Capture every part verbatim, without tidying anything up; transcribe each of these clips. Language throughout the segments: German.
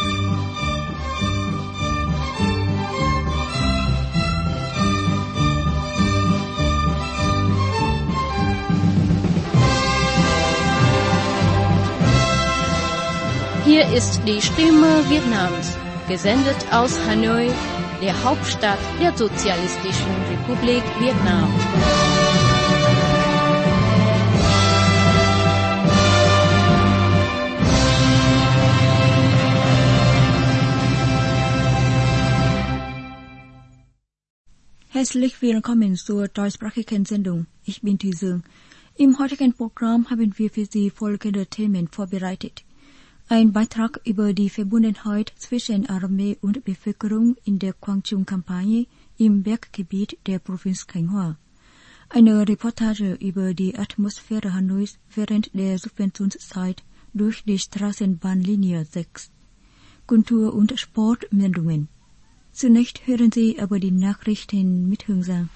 Hier ist die Stimme Vietnams, gesendet aus Hanoi, der Hauptstadt der Sozialistischen Republik Vietnam. Herzlich willkommen zur deutschsprachigen Sendung. Ich bin Thủy Dương. Im heutigen Programm haben wir für Sie folgende Themen vorbereitet. Ein Beitrag über die Verbundenheit zwischen Armee und Bevölkerung in der Quang-Trung-Kampagne im Berggebiet der Provinz Khánh Hòa. Eine Reportage über die Atmosphäre Hanois während der Subventionszeit durch die Straßenbahnlinie sechs. Kultur- und Sportmeldungen. Zunächst hören Sie aber die Nachrichten mit Hương Giang.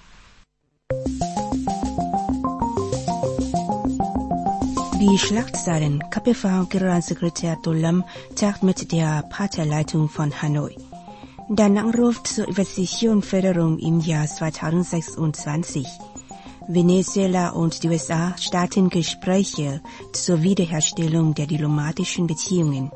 Die Schlagzeilen. K P V-Generalsekretär Tô Lâm tagt mit der Parteileitung von Hanoi. Da Nachruf zur Investitionenförderung im Jahr zweitausendsechsundzwanzig. Venezuela und die U S A starten Gespräche zur Wiederherstellung der diplomatischen Beziehungen.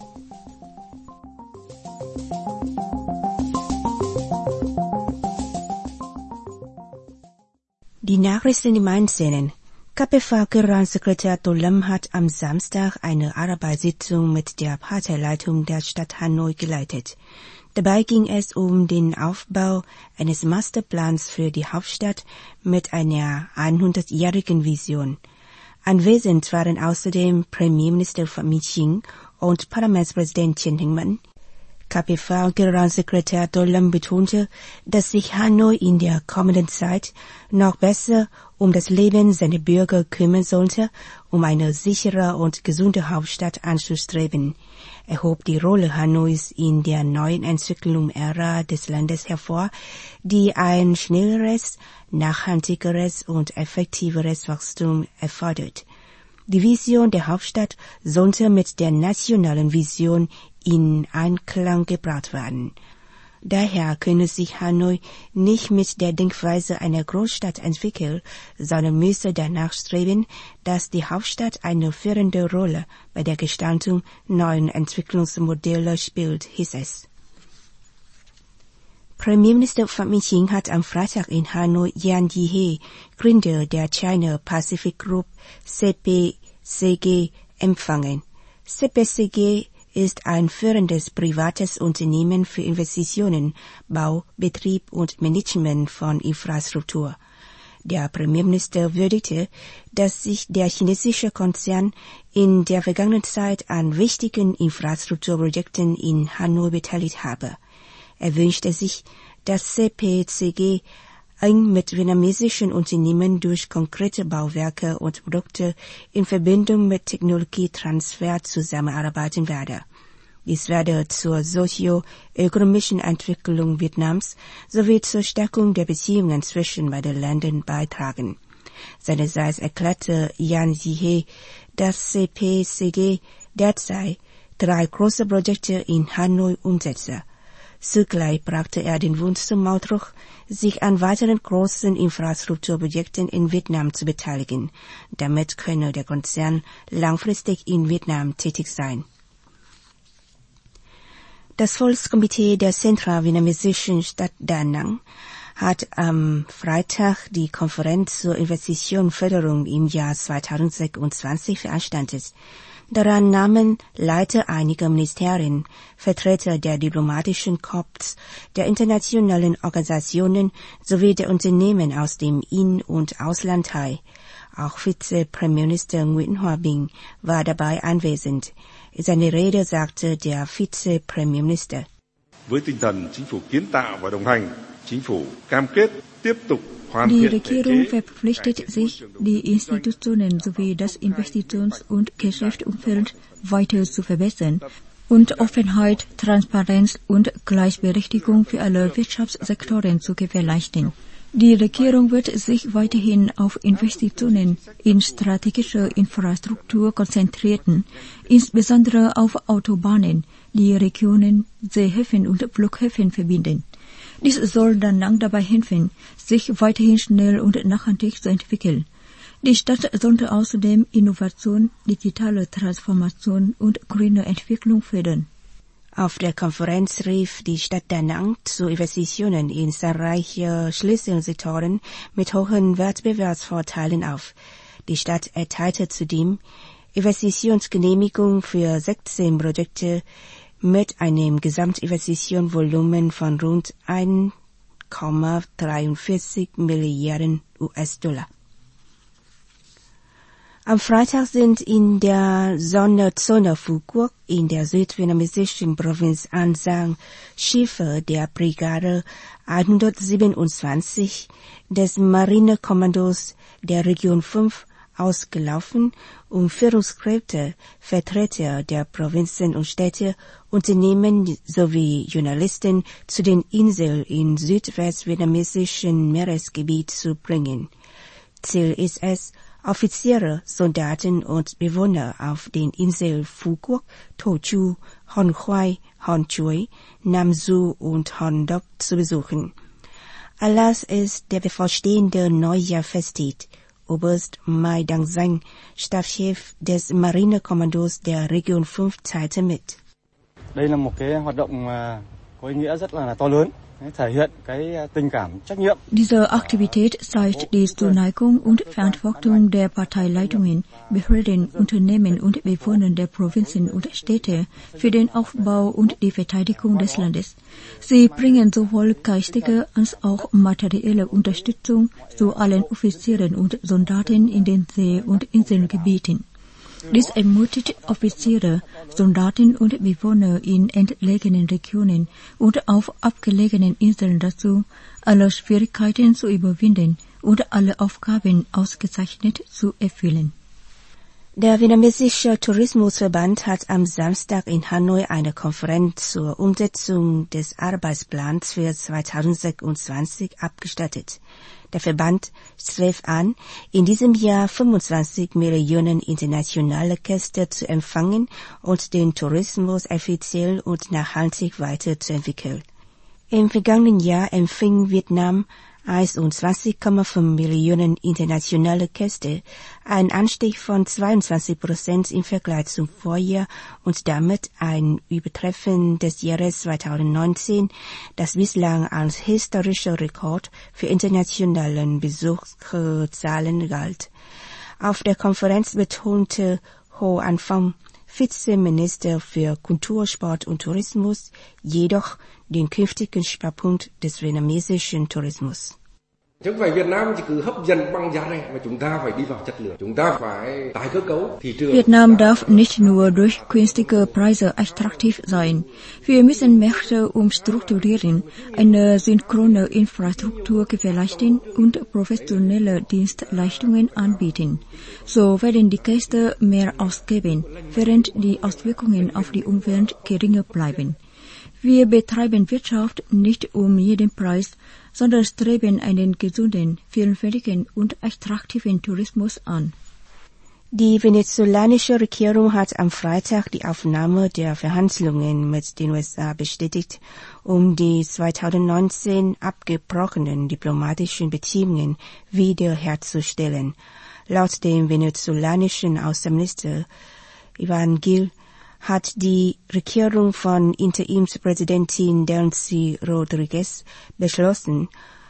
Die Nachrichten im Einzelnen. K P V-Generalsekretär Tô Lâm hat am Samstag eine Arbeitssitzung mit der Parteileitung der Stadt Hanoi geleitet. Dabei ging es um den Aufbau eines Masterplans für die Hauptstadt mit einer hundertjährigen Vision. Anwesend waren außerdem Premierminister Phạm Minh Chính und Parlamentspräsident Trần Thanh Mẫn. K P V-Generalsekretär Tô Lâm betonte, dass sich Hanoi in der kommenden Zeit noch besser um das Leben seiner Bürger kümmern sollte, um eine sichere und gesunde Hauptstadt anzustreben. Er hob die Rolle Hanois in der neuen Entwicklungsära des Landes hervor, die ein schnelleres, nachhaltigeres und effektiveres Wachstum erfordert. Die Vision der Hauptstadt sollte mit der nationalen Vision in Einklang gebracht werden. Daher könne sich Hanoi nicht mit der Denkweise einer Großstadt entwickeln, sondern müsse danach streben, dass die Hauptstadt eine führende Rolle bei der Gestaltung neuen Entwicklungsmodelle spielt, hieß es. Premierminister Phạm Minh Chính hat am Freitag in Hanoi Yang Jie, Gründer der China Pacific Group C P C G, empfangen. C P C G ist ein führendes privates Unternehmen für Investitionen, Bau, Betrieb und Management von Infrastruktur. Der Premierminister würdigte, dass sich der chinesische Konzern in der vergangenen Zeit an wichtigen Infrastrukturprojekten in Hanoi beteiligt habe. Er wünschte sich, dass C P C G eng mit vietnamesischen Unternehmen durch konkrete Bauwerke und Produkte in Verbindung mit Technologietransfer zusammenarbeiten werde. Dies werde zur sozio-ökonomischen Entwicklung Vietnams sowie zur Stärkung der Beziehungen zwischen beiden Ländern beitragen. Seinerseits erklärte Yang Jie, dass C P C G derzeit drei große Projekte in Hanoi umsetze. Zugleich brachte er den Wunsch zum Ausdruck, sich an weiteren großen Infrastrukturprojekten in Vietnam zu beteiligen. Damit könne der Konzern langfristig in Vietnam tätig sein. Das Volkskomitee der zentralvietnamesischen Stadt Da Nang hat am Freitag die Konferenz zur Investitionenförderung im Jahr zweitausendsechsundzwanzig veranstaltet. Daran nahmen Leiter einiger Ministerien, Vertreter der diplomatischen Korps, der internationalen Organisationen sowie der Unternehmen aus dem In- und Ausland teil. Auch Vizepremierminister Nguyễn Hòa Bình war dabei anwesend. In seiner Rede sagte der Vizepremierminister: Với tinh thần chính phủ kiến tạo và đồng hành, chính phủ cam kết tiếp tục. Die Regierung verpflichtet sich, die Institutionen sowie das Investitions- und Geschäftsumfeld weiter zu verbessern und Offenheit, Transparenz und Gleichberechtigung für alle Wirtschaftssektoren zu gewährleisten. Die Regierung wird sich weiterhin auf Investitionen in strategische Infrastruktur konzentrieren, insbesondere auf Autobahnen, die Regionen, Seehäfen und Flughäfen verbinden. Dies soll Da Nang dabei helfen, sich weiterhin schnell und nachhaltig zu entwickeln. Die Stadt sollte außerdem Innovation, digitale Transformation und grüne Entwicklung fördern. Auf der Konferenz rief die Stadt Da Nang zu Investitionen in zahlreiche Schlüsselsektoren mit hohen Wettbewerbsvorteilen auf. Die Stadt erteilte zudem Investitionsgenehmigung für sechzehn Projekte mit einem Gesamtinvestitionsvolumen von rund eins Komma dreiundvierzig Milliarden U S-Dollar. Am Freitag sind in der Sonderzone Phu-Quoc in der südvietnamesischen Provinz An Giang Schiffe der Brigade hundertsiebenundzwanzig des Marinekommandos der Region fünf ausgelaufen, um Führungskräfte, Vertreter der Provinzen und Städte, Unternehmen sowie Journalisten zu den Inseln im südwestvietnamesischen Meeresgebiet zu bringen. Ziel ist es, Offiziere, Soldaten und Bewohner auf den Inseln Phu Quoc, Tho Chu, Hon Khoai, Hon Chui, Nam Du und Hon Doc zu besuchen. Anlass ist der bevorstehende Neujahrfestlied. Oberst Mai Dang Zhang, Stabschef des Marinekommandos der Region fünf, teilte mit. Đây là một cái hoạt động có ý nghĩa rất là to lớn. Diese Aktivität zeigt die Zuneigung und Verantwortung der Parteileitungen, Behörden, Unternehmen und Bewohner der Provinzen und Städte für den Aufbau und die Verteidigung des Landes. Sie bringen sowohl geistige als auch materielle Unterstützung zu allen Offizieren und Soldaten in den See- und Inselgebieten. Dies ermutigt Offiziere, Soldaten und Bewohner in entlegenen Regionen und auf abgelegenen Inseln dazu, alle Schwierigkeiten zu überwinden und alle Aufgaben ausgezeichnet zu erfüllen. Der vietnamesische Tourismusverband hat am Samstag in Hanoi eine Konferenz zur Umsetzung des Arbeitsplans für zweitausendsechsundzwanzig abgestattet. Der Verband strebt an, in diesem Jahr fünfundzwanzig Millionen internationale Gäste zu empfangen und den Tourismus effizient und nachhaltig weiterzuentwickeln. Im vergangenen Jahr empfing Vietnam einundzwanzig Komma fünf Millionen internationale Gäste, ein Anstieg von zweiundzwanzig Prozent im Vergleich zum Vorjahr und damit ein Übertreffen des Jahres zweitausendneunzehn, das bislang als historischer Rekord für internationalen Besucherzahlen galt. Auf der Konferenz betonte Ho An Phong, Vizeminister für Kultur, Sport und Tourismus, jedoch den künftigen Schwerpunkt des vietnamesischen Tourismus. Chứ không phải Việt Nam chỉ cứ hấp dẫn bằng giá rẻ mà chúng ta phải đi vào chất lượng. Chúng ta phải tái cơ cấu thị trường. Vietnam darf nicht nur durch günstige Preise attraktiv sein. Wir müssen Märkte umstrukturieren, eine synchrone Infrastruktur gewährleisten und professionelle Dienstleistungen anbieten. So werden die Gäste mehr ausgeben, während die Auswirkungen auf die Umwelt geringer bleiben. Wir betreiben Wirtschaft nicht um jeden Preis, sondern streben einen gesunden, vielfältigen und attraktiven Tourismus an. Die venezolanische Regierung hat am Freitag die Aufnahme der Verhandlungen mit den U S A bestätigt, um die zweitausendneunzehn abgebrochenen diplomatischen Beziehungen wiederherzustellen. Laut dem venezolanischen Außenminister Iván Gil hat die Regierung von Interimspräsidentin Delcy Rodriguez beschlossen,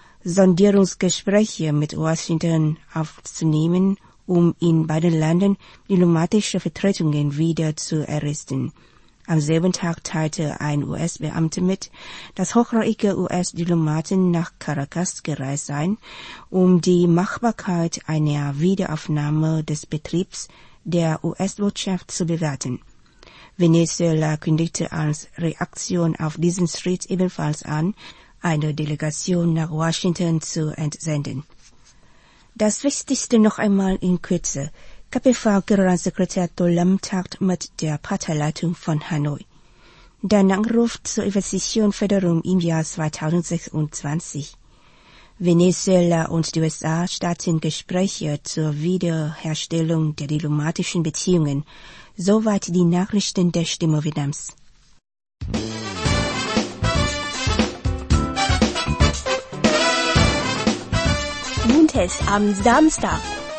Sondierungsgespräche mit Washington aufzunehmen, um in beiden Ländern diplomatische Vertretungen wieder zu errichten. Am selben Tag teilte ein U S-Beamter mit, dass hochrangige U S-Diplomaten nach Caracas gereist seien, um die Machbarkeit einer Wiederaufnahme des Betriebs der U S-Botschaft zu bewerten. Venezuela kündigte als Reaktion auf diesen Schritt ebenfalls an, eine Delegation nach Washington zu entsenden. Das Wichtigste noch einmal in Kürze. K P V-Generalsekretär Tô Lâm tagt mit der Parteileitung von Hanoi. Da Nang ruft zur Investitionsförderung im Jahr zweitausendsechsundzwanzig. Venezuela und die U S A starten Gespräche zur Wiederherstellung der diplomatischen Beziehungen. Soweit die Nachrichten der Stimme Vietnams. Montes am Samstag.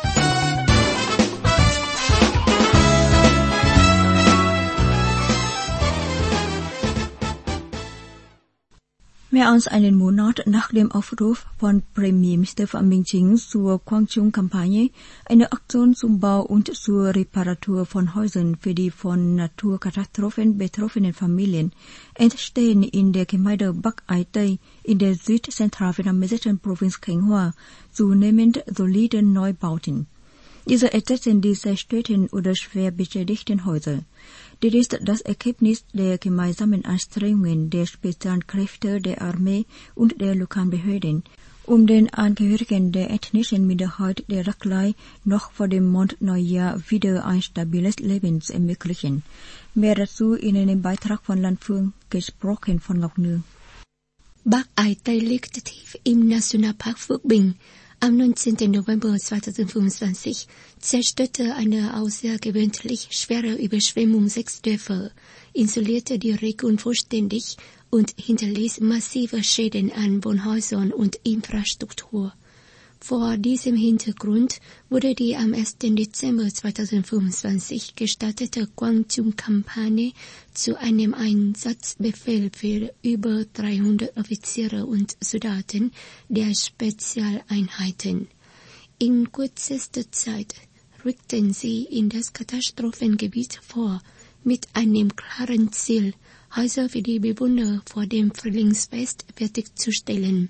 Mehr als einen Monat nach dem Aufruf von Premierminister Phạm Minh Chính zur Quang-Trung-Kampagne, eine Aktion zum Bau und zur Reparatur von Häusern für die von Naturkatastrophen betroffenen Familien, entstehen in der Gemeinde Bắc Ái Tây in der südzentralvietnamesischen Provinz Khánh Hòa zunehmend solide Neubauten. Diese ersetzen die zerstörten oder schwer beschädigten Häuser. Dies ist das Ergebnis der gemeinsamen Anstrengungen der Spezialkräfte der Armee und der lokalen Behörden, um den Angehörigen der ethnischen Minderheit der Racklai noch vor dem Mondneujahr wieder ein stabiles Leben zu ermöglichen. Mehr dazu in einem Beitrag von Landfung, gesprochen von Ngọc Nương. Bắc Ái Tây liegt tief im Nationalpark Phước Bình. Am neunzehnten November zweitausendfünfundzwanzig zerstörte eine außergewöhnlich schwere Überschwemmung sechs Dörfer, isolierte die Region vollständig und hinterließ massive Schäden an Wohnhäusern und Infrastruktur. Vor diesem Hintergrund wurde die am ersten Dezember zweitausendfünfundzwanzig gestartete Quang-Trung-Kampagne zu einem Einsatzbefehl für über dreihundert Offiziere und Soldaten der Spezialeinheiten. In kürzester Zeit rückten sie in das Katastrophengebiet vor, mit einem klaren Ziel, Häuser für die Bewohner vor dem Frühlingsfest fertigzustellen.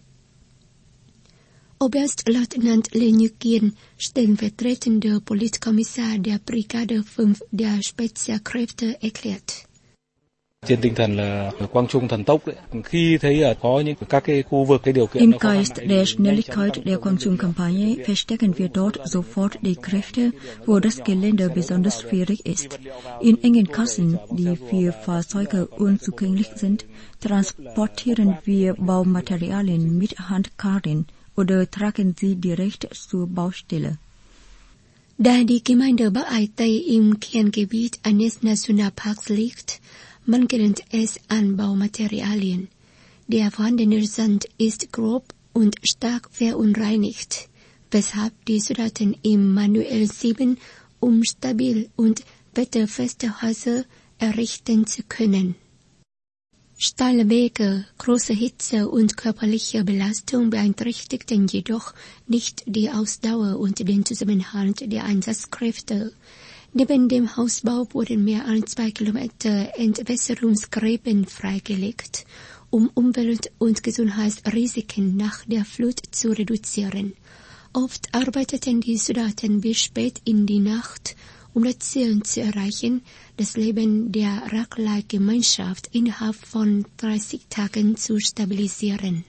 Oberstleutnant Le Như Kiên, stellvertretender Politkommissar der Brigade fünf der Spezialkräfte, erklärt. Trên tinh thần là Quang Trung thần tốc đấy. Khi thấy có những các cái khu vực cái điều kiện Im Geist der Schnelligkeit der Quang-Trung-Kampagne verstärken wir dort sofort die Kräfte, wo das Gelände besonders schwierig ist. In engen Kassen, die für Fahrzeuge unzugänglich sind, transportieren wir Baumaterialien mit Handkarren oder tragen sie direkt zur Baustelle. Da die Gemeinde Bắc Ái Tây im Kerngebiet eines Nationalparks liegt, mangelt es an Baumaterialien. Der vorhandene Sand ist grob und stark verunreinigt, weshalb die Soldaten im Manuell sieben, um stabil und wetterfeste Häuser errichten zu können. Steile Wege, große Hitze und körperliche Belastung beeinträchtigten jedoch nicht die Ausdauer und den Zusammenhalt der Einsatzkräfte. Neben dem Hausbau wurden mehr als zwei Kilometer Entwässerungsgräben freigelegt, um Umwelt- und Gesundheitsrisiken nach der Flut zu reduzieren. Oft arbeiteten die Soldaten bis spät in die Nacht, um das Ziel zu erreichen, das Leben der Racklai-Gemeinschaft innerhalb von dreißig Tagen zu stabilisieren.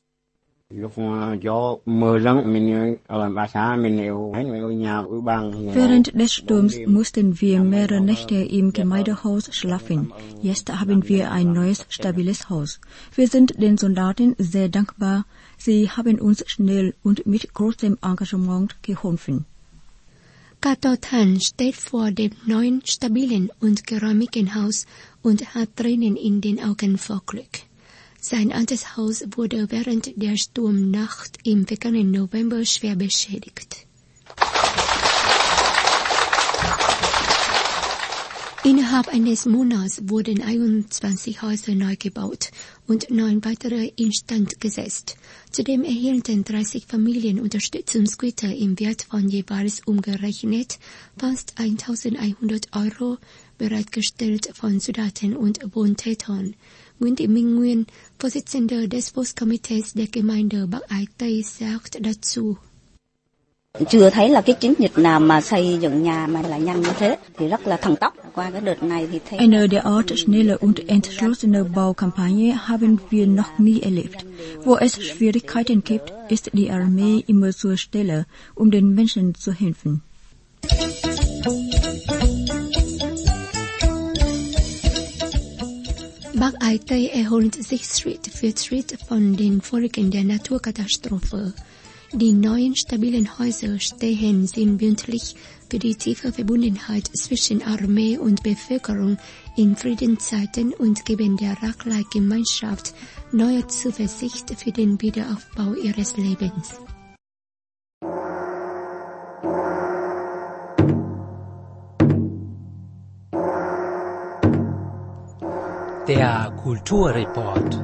Während des Sturms mussten wir mehrere Nächte im Gemeindehaus schlafen. Jetzt haben wir ein neues, stabiles Haus. Wir sind den Soldaten sehr dankbar. Sie haben uns schnell und mit großem Engagement geholfen. Kato Tan steht vor dem neuen, stabilen und geräumigen Haus und hat Tränen in den Augen vor Glück. Sein altes Haus wurde während der Sturmnacht im vergangenen November schwer beschädigt. Innerhalb eines Monats wurden einundzwanzig Häuser neu gebaut und neun weitere instand gesetzt. Zudem erhielten dreißig Familien Unterstützungsgüter im Wert von jeweils umgerechnet fast eintausendeinhundert Euro, bereitgestellt von Soldaten und Wohltätern. Nguyễn Thị Minh Nguyên, Vorsitzender des Volkskomitees der Gemeinde Bắc Ái Tây, sagt dazu. Chưa thấy là cái chiến dịch nào mà xây dựng nhà mà là nhanh như thế thì rất là thần tốc. Qua cái đợt này thì thấy Eine derart schnelle und entschlossene Baukampagne haben wir noch nie erlebt. Wo es Schwierigkeiten gibt, ist die Armee immer zur Stelle, um den Menschen zu helfen. Bach-Eitei erholt sich Schritt für Schritt von den Folgen der Naturkatastrophe. Die neuen stabilen Häuser stehen sinnbildlich für die tiefe Verbundenheit zwischen Armee und Bevölkerung in Friedenszeiten und geben der Rakhine-Gemeinschaft neue Zuversicht für den Wiederaufbau ihres Lebens. Der Kulturreport.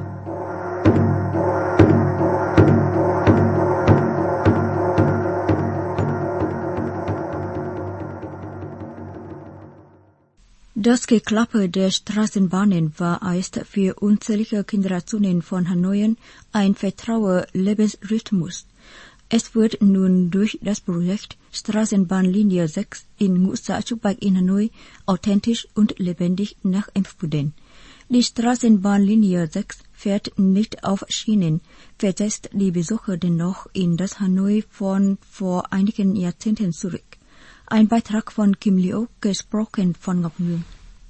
Das Geklapper der Straßenbahnen war einst für unzählige Generationen von Hanoiern ein vertrauter Lebensrhythmus. Es wird nun durch das Projekt Straßenbahnlinie sechs in Ngusa Chukbak in Hanoi authentisch und lebendig nachempfunden. Die Straßenbahnlinie sechs fährt nicht auf Schienen, versetzt die Besucher dennoch in das Hanoi von vor einigen Jahrzehnten zurück. Ein Beitrag von Kim Liu, gesprochen von Ngọc Nguyen.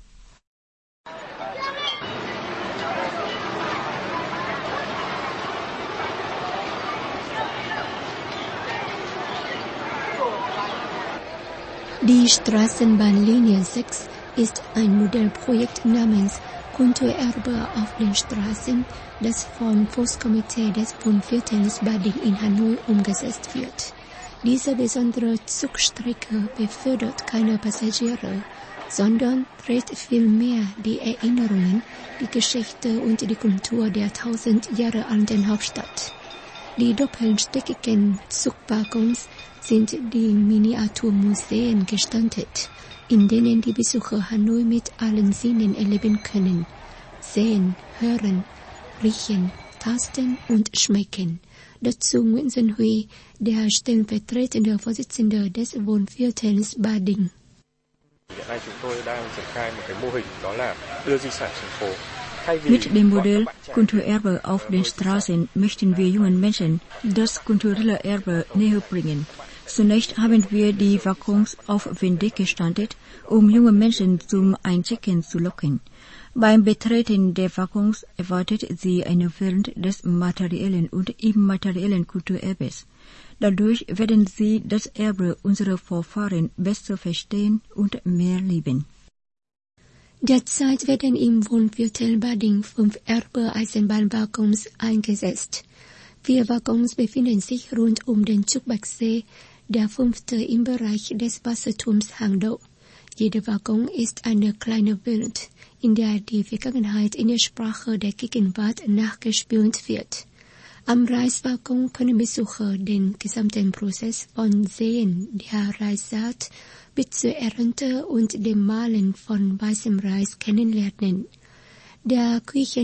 Die Straßenbahnlinie sechs ist ein Modellprojekt namens Kulturerbe auf den Straßen, das vom Forstkomitee des Wohnviertels Bading in Hanoi umgesetzt wird. Diese besondere Zugstrecke befördert keine Passagiere, sondern trägt vielmehr die Erinnerungen, die Geschichte und die Kultur der tausend Jahre alten Hauptstadt. Die doppelstöckigen Zugwaggons sind die Miniaturmuseen gestaltet, in denen die Besucher Hanoi mit allen Sinnen erleben können. Sehen, hören, riechen, tasten und schmecken. Dazu Nguyễn Xuân Huy, der stellvertretende Vorsitzende des Wohnviertels Bading. Mit dem Modell Kulturerbe auf den Straßen möchten wir jungen Menschen das kulturelle Erbe näher bringen. Zunächst haben wir die Waggons auf Wendeck gestaltet, um junge Menschen zum Einchecken zu locken. Beim Betreten der Waggons erwartet sie eine Welt des materiellen und immateriellen Kulturerbes. Dadurch werden sie das Erbe unserer Vorfahren besser verstehen und mehr lieben. Derzeit werden im Wohnviertel Bading fünf Erbe-Eisenbahnwaggons eingesetzt. Vier Waggons befinden sich rund um den Chukbaksee, der fünfte im Bereich des Wasserturms Hangdo. Jeder Waggon ist eine kleine Welt, in der die Vergangenheit in der Sprache der Gegenwart nachgespielt wird. Am Reiswaggon können Besucher den gesamten Prozess von Säen der Reissaat bis zur Ernte und dem Mahlen von weißem Reis kennenlernen. Der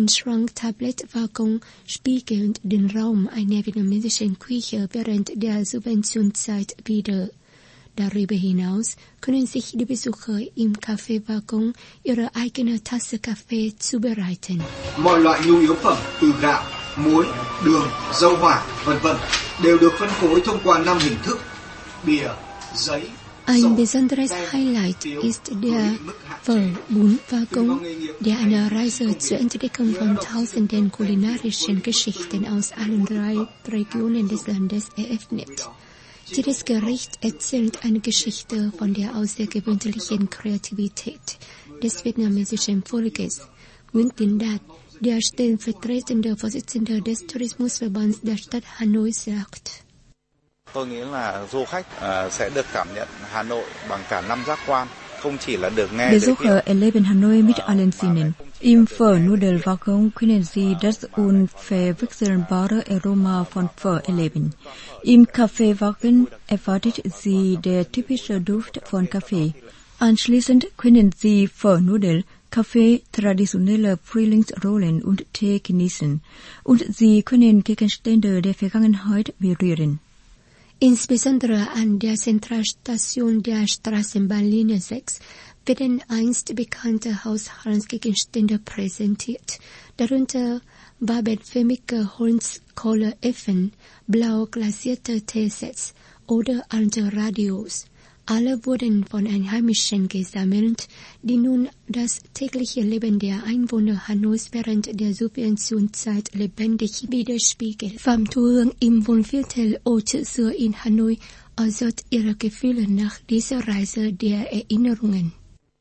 Küchenschrank-Tablettwaggon spiegelt den Raum einer vietnamesischen Küche während der Subventionszeit wider. Darüber hinaus können sich die Besucher im Kaffeewaggon ihre eigene Tasse Kaffee zubereiten. Mọi loại nhu yếu phẩm từ gạo, muối, đường, dầu hỏa, vân vân đều được phân phối thông qua năm hình thức: bìa, giấy. Ein besonderes Highlight ist der Verbundwaggon, der eine Reise zur Entdeckung von tausenden kulinarischen Geschichten aus allen drei Regionen des Landes eröffnet. Jedes Gericht erzählt eine Geschichte von der außergewöhnlichen Kreativität des vietnamesischen Volkes. Nguyễn Tiến Đạt, der stellvertretende Vorsitzende des Tourismusverbands der Stadt Hanoi, sagt: Tôi nghĩ là du khách uh, sẽ được cảm nhận Hà Nội bằng cả năm giác quan, không chỉ là được nghe. Besucher erleben Hanoi mit allen Sinnen. Im Pho-Nudelwaggon können sie das unverwechselbare Aroma von Pho erleben. Im Kaffeewaggon erwartet sie der typische Duft von Kaffee. Anschließend können sie Pho-Nudel, Kaffee, traditionelle Frühlingsrollen und Tee genießen. Und sie können Gegenstände der Vergangenheit berühren. Insbesondere an der Zentralstation der Straßenbahnlinie sechs werden einst bekannte Haushaltsgegenstände präsentiert, darunter wabenförmige Holzkohleöfen, blau glasierte Teesets oder alte Radios. Alle wurden von Einheimischen gesammelt, die nun das tägliche Leben der Einwohner Hanois während der Subventionszeit lebendig widerspiegeln. Phạm Thu Hương im Wohnviertel Ô Chữ Xưa in Hanoi äußert ihre Gefühle nach dieser Reise der Erinnerungen.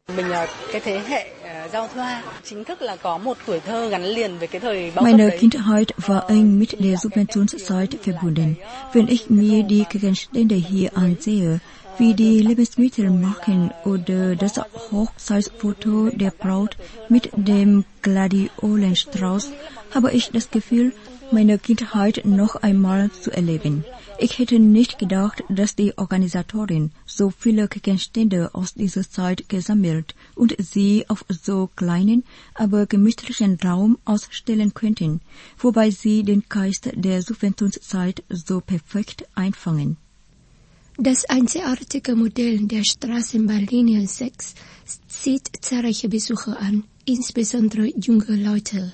Meine Kindheit war eng mit der Subventionszeit verbunden. Wenn ich mir die Gegenstände hier ansehe, wie die Lebensmittelmarken oder das Hochzeitsfoto der Braut mit dem Gladiolenstrauß, habe ich das Gefühl, meine Kindheit noch einmal zu erleben. Ich hätte nicht gedacht, dass die Organisatoren so viele Gegenstände aus dieser Zeit gesammelt und sie auf so kleinen, aber gemütlichen Raum ausstellen könnten, wobei sie den Geist der Subventionszeit so perfekt einfangen. Das einzigartige Modell der Straßenbahnlinie sechs zieht zahlreiche Besucher an, insbesondere junge Leute.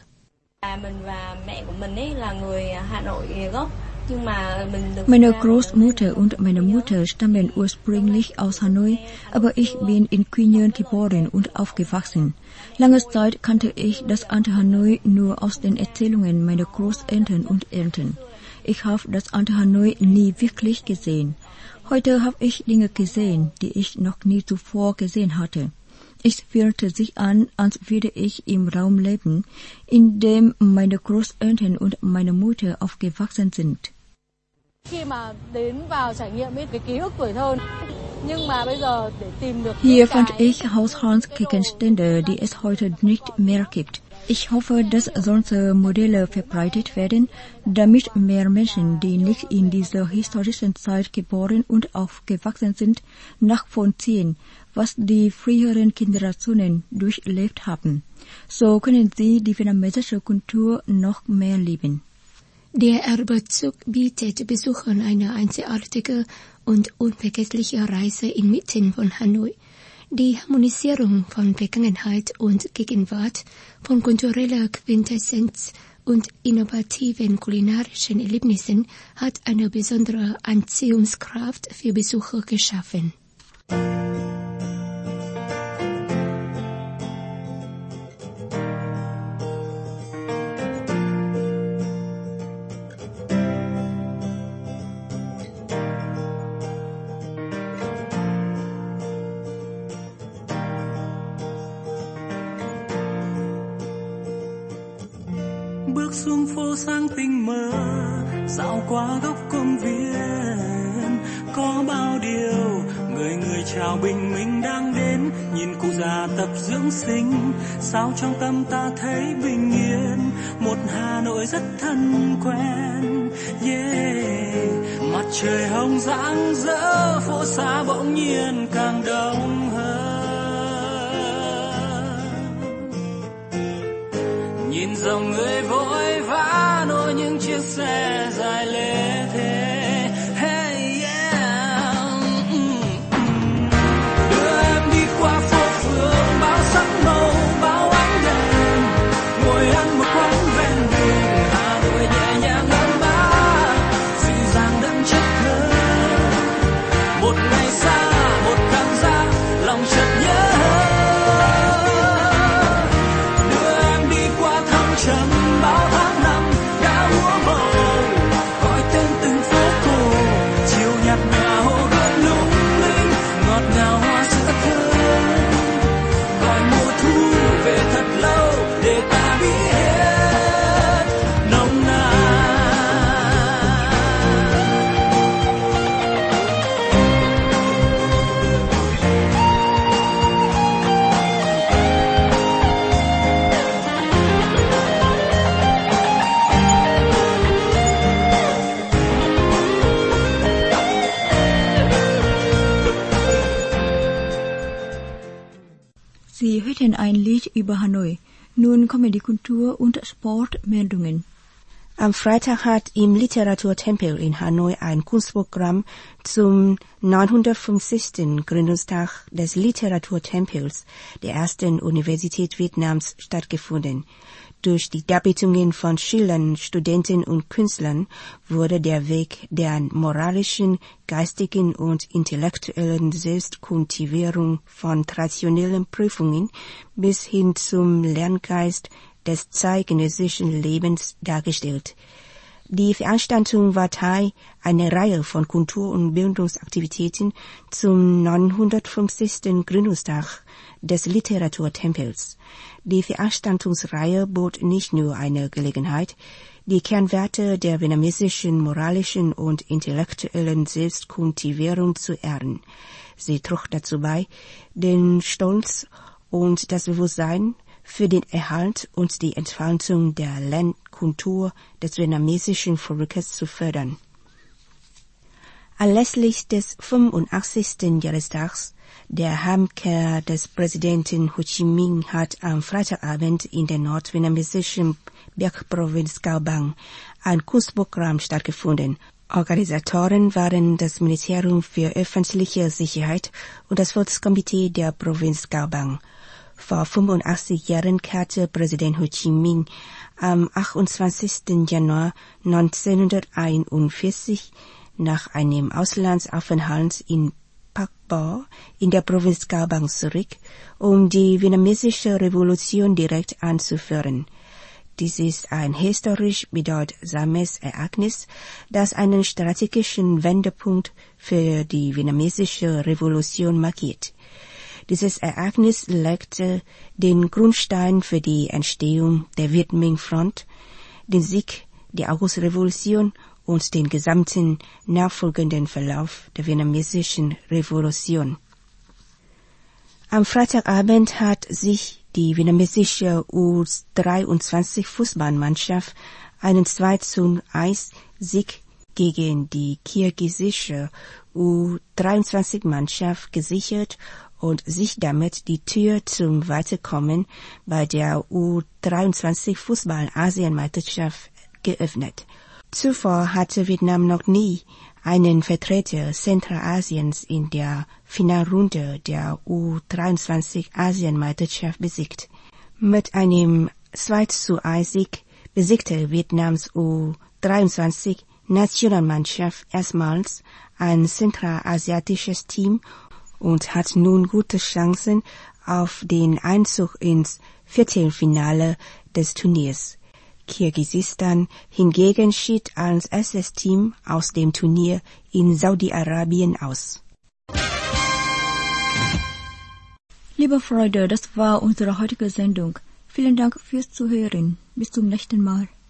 Meine Großmutter und meine Mutter stammen ursprünglich aus Hanoi, aber ich bin in Quy Nhơn geboren und aufgewachsen. Lange Zeit kannte ich das alte Hanoi nur aus den Erzählungen meiner Großeltern und Eltern. Ich habe das alte Hanoi nie wirklich gesehen. Heute habe ich Dinge gesehen, die ich noch nie zuvor gesehen hatte. Es fühlte sich an, als würde ich im Raum leben, in dem meine Großeltern und meine Mutter aufgewachsen sind. Hier fand ich Haushaltsgegenstände, die es heute nicht mehr gibt. Ich hoffe, dass solche Modelle verbreitet werden, damit mehr Menschen, die nicht in dieser historischen Zeit geboren und aufgewachsen sind, nachvollziehen, was die früheren Generationen durchlebt haben. So können sie die vietnamesische Kultur noch mehr lieben. Der Erbezug bietet Besuchern eine einzigartige und unvergessliche Reise inmitten von Hanoi. Die Harmonisierung von Vergangenheit und Gegenwart, von kultureller Quintessenz und innovativen kulinarischen Erlebnissen hat eine besondere Anziehungskraft für Besucher geschaffen. Bước xuống phố sáng tinh mơ, dạo qua góc công viên, có bao điều người người chào bình minh đang đến. Nhìn cụ già tập dưỡng sinh, sao trong tâm ta thấy bình yên, một Hà Nội rất thân quen. Yeah, mặt trời hồng rạng rỡ, phố xa bỗng nhiên càng đông hơn. Nhìn dòng người vội vã nối những chiếc xe dài lê thế. Hey yeah. Đưa em đi qua phố phường bao sắc màu bao ánh đèn, ngồi ăn một quán ven đường Hà Nội nhẹ nhàng ấm áp, dịu dàng đậm chất thơ. Một ngày xa một cảm giác lòng chợt nhớ. Trầm bao tháng năm đã úa màu, gọi tên từng phố cổ, chiều nhạt nhòa hồ gươm lung linh, ngọt ngào hoa sữa thơm, gọi mùa thu về thật lâu để ta biết hết nồng nàn. Sie hörten ein Lied über Hanoi. Nun kommen die Kultur- und Sportmeldungen. Am Freitag hat im Literaturtempel in Hanoi ein Kunstprogramm zum neunhundertfünfzigsten Gründungstag des Literaturtempels der ersten Universität Vietnams stattgefunden. Durch die Darbietungen von Schülern, Studenten und Künstlern wurde der Weg der moralischen, geistigen und intellektuellen Selbstkultivierung von traditionellen Prüfungen bis hin zum Lerngeist des zeitgenössischen Lebens dargestellt. Die Veranstaltung war Teil einer Reihe von Kultur- und Bildungsaktivitäten zum neunhundertfünfzigsten Gründungstag des Literaturtempels. Die Veranstaltungsreihe bot nicht nur eine Gelegenheit, die Kernwerte der vietnamesischen moralischen und intellektuellen Selbstkultivierung zu ehren. Sie trug dazu bei, den Stolz und das Bewusstsein für den Erhalt und die Entfaltung der Landkultur des vietnamesischen Volkes zu fördern. Anlässlich des fünfundachtzigsten Jahrestags der Heimkehr des Präsidenten Ho Chi Minh hat am Freitagabend in der nordvietnamesischen Bergprovinz Cao Bang ein Kunstprogramm stattgefunden. Organisatoren waren das Ministerium für öffentliche Sicherheit und das Volkskomitee der Provinz Cao Bang. Vor fünfundachtzig Jahren kehrte Präsident Ho Chi Minh am achtundzwanzigsten Januar neunzehnhunderteinundvierzig nach einem Auslandsaufenthalt in Pak Bo in der Provinz Cao Bang zurück, um die vietnamesische Revolution direkt anzuführen. Dies ist ein historisch bedeutsames Ereignis, das einen strategischen Wendepunkt für die vietnamesische Revolution markiert. Dieses Ereignis legte den Grundstein für die Entstehung der Viet Minh Front, den Sieg der Augustrevolution und den gesamten nachfolgenden Verlauf der vietnamesischen Revolution. Am Freitagabend hat sich die vietnamesische U dreiundzwanzig Fußballmannschaft einen zwei zu eins Sieg gegen die kirgisische U dreiundzwanzig Mannschaft gesichert und sich damit die Tür zum Weiterkommen bei der U dreiundzwanzig Fußball-Asienmeisterschaft geöffnet. Zuvor hatte Vietnam noch nie einen Vertreter Zentralasiens in der Finalrunde der U dreiundzwanzig Asienmeisterschaft besiegt. Mit einem zwei zu eins Sieg besiegte Vietnams U dreiundzwanzig Nationalmannschaft erstmals ein zentralasiatisches Team und hat nun gute Chancen auf den Einzug ins Viertelfinale des Turniers. Kirgisistan hingegen schied als erstes Team aus dem Turnier in Saudi-Arabien aus. Liebe Freunde, das war unsere heutige Sendung. Vielen Dank fürs Zuhören. Bis zum nächsten Mal.